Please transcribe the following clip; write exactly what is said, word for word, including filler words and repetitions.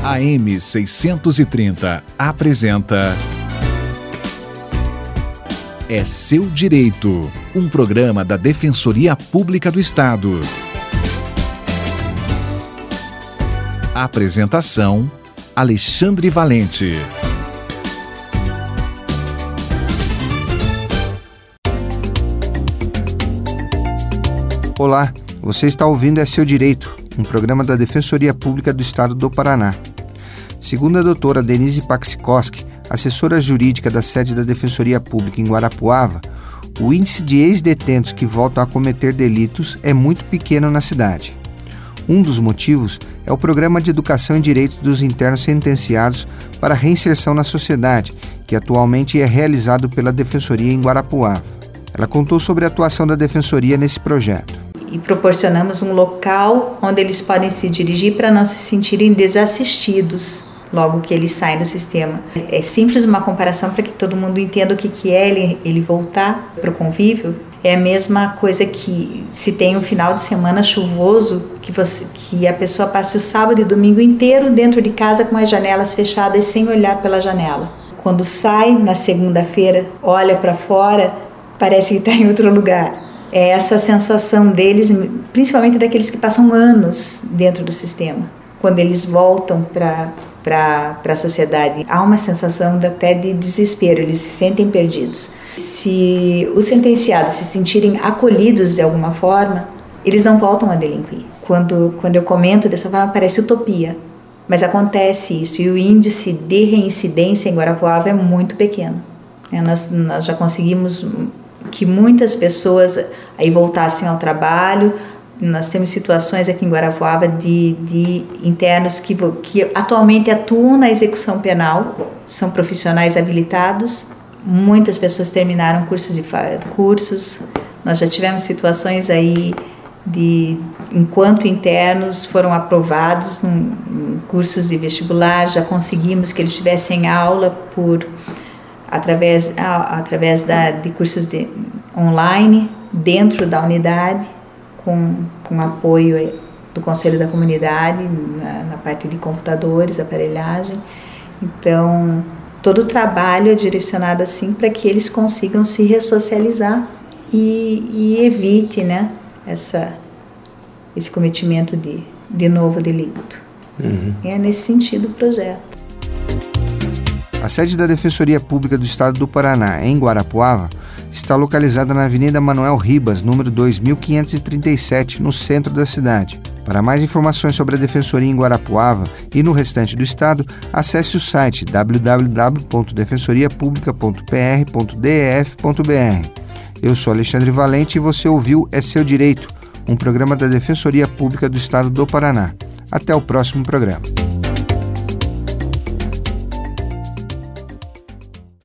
A M seiscentos e trinta apresenta É Seu Direito, um programa da Defensoria Pública do Estado. Apresentação: Alexandre Valente. Olá, você está ouvindo É Seu Direito, um programa da Defensoria Pública do Estado do Paraná. Segundo a doutora Denise Paxikoski, assessora jurídica da sede da Defensoria Pública em Guarapuava, o índice de ex-detentos que voltam a cometer delitos é muito pequeno na cidade. Um dos motivos é o Programa de Educação em Direitos dos Internos Sentenciados para Reinserção na Sociedade, que atualmente é realizado pela Defensoria em Guarapuava. Ela contou sobre a atuação da Defensoria nesse projeto. E proporcionamos um local onde eles podem se dirigir para não se sentirem desassistidos logo que eles saem do sistema. É simples uma comparação para que todo mundo entenda o que, que é ele, ele voltar para o convívio. É a mesma coisa que se tem um final de semana chuvoso, que, você, que a pessoa passe o sábado e domingo inteiro dentro de casa com as janelas fechadas sem olhar pela janela. Quando sai na segunda-feira, olha para fora, parece que está em outro lugar. É essa sensação deles, principalmente daqueles que passam anos dentro do sistema. Quando eles voltam para para a sociedade, há uma sensação de, até de desespero, eles se sentem perdidos. Se os sentenciados se sentirem acolhidos de alguma forma, eles não voltam a delinquir. Quando, quando eu comento dessa forma, parece utopia, mas acontece isso, e o índice de reincidência em Guarapuava é muito pequeno. É, nós, nós já conseguimos que muitas pessoas aí voltassem ao trabalho. Nós temos situações aqui em Guarapuava de, de internos que, que atualmente atuam na execução penal, são profissionais habilitados. Muitas pessoas terminaram cursos de cursos. Nós já tivemos situações aí de, enquanto internos foram aprovados em cursos de vestibular, já conseguimos que eles tivessem aula por através, através da, de cursos de, online dentro da unidade, com, com apoio do Conselho da Comunidade, na, na parte de computadores, aparelhagem. Então, todo o trabalho é direcionado assim para que eles consigam se ressocializar e, e evite, né, essa, esse cometimento de, de novo delito. Uhum. É nesse sentido o projeto. A sede da Defensoria Pública do Estado do Paraná, em Guarapuava, está localizada na Avenida Manuel Ribas, número dois mil quinhentos e trinta e sete, no centro da cidade. Para mais informações sobre a Defensoria em Guarapuava e no restante do estado, acesse o site w w w ponto defensoria publica ponto p r ponto d e f ponto b r. Eu sou Alexandre Valente e você ouviu É Seu Direito, um programa da Defensoria Pública do Estado do Paraná. Até o próximo programa.